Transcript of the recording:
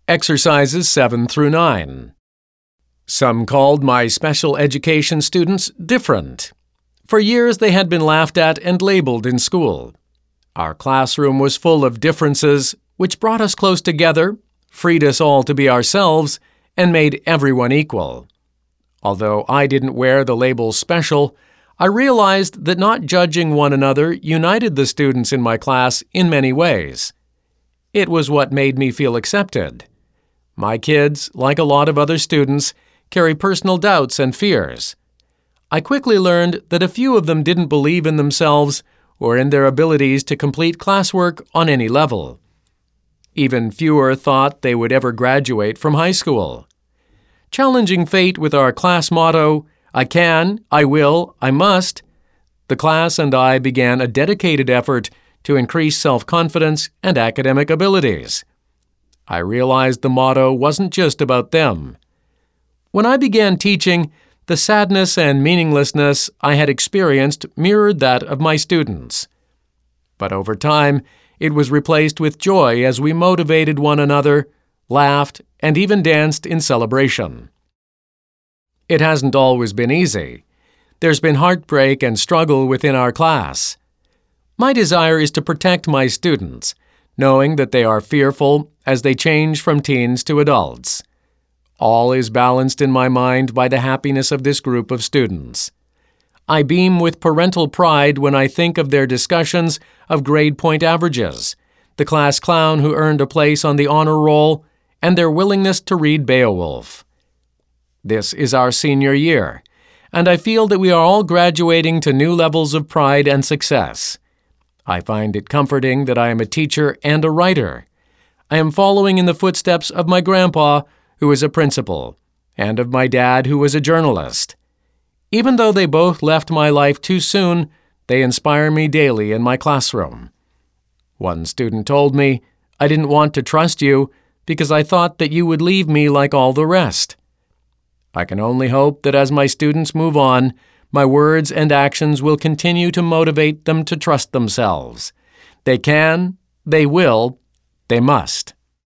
Exercises 7 through 9. Some called my special education students different. For years they had been laughed at and labeled in school. Our classroom was full of differences, which brought us close together, freed us all to be ourselves, and made everyone equal. Although I didn't wear the label special, I realized that not judging one another united the students in my class in many ways. It was what made me feel accepted. My kids, like a lot of other students, carry personal doubts and fears. I quickly learned that a few of them didn't believe in themselves or in their abilities to complete classwork on any level. Even fewer thought they would ever graduate from high school. Challenging fate with our class motto, "I can, I will, I must," the class and I began a dedicated effort to increase self-confidence and academic abilities. I realized the motto wasn't just about them. When I began teaching, the sadness and meaninglessness I had experienced mirrored that of my students. But over time, it was replaced with joy as we motivated one another, laughed, and even danced in celebration. It hasn't always been easy. There's been heartbreak and struggle within our class. My desire is to protect my students, knowing that they are fearful as they change from teens to adults. All is balanced in my mind by the happiness of this group of students. I beam with parental pride when I think of their discussions of grade point averages, the class clown who earned a place on the honor roll, and their willingness to read Beowulf. This is our senior year, and I feel that we are all graduating to new levels of pride and success. I find it comforting that I am a teacher and a writer. I am following in the footsteps of my grandpa, who is a principal, and of my dad, who was a journalist. Even though they both left my life too soon, they inspire me daily in my classroom. One student told me, "I didn't want to trust you because I thought that you would leave me like all the rest." I can only hope that as my students move on, my words and actions will continue to motivate them to trust themselves. They can, they will, they must.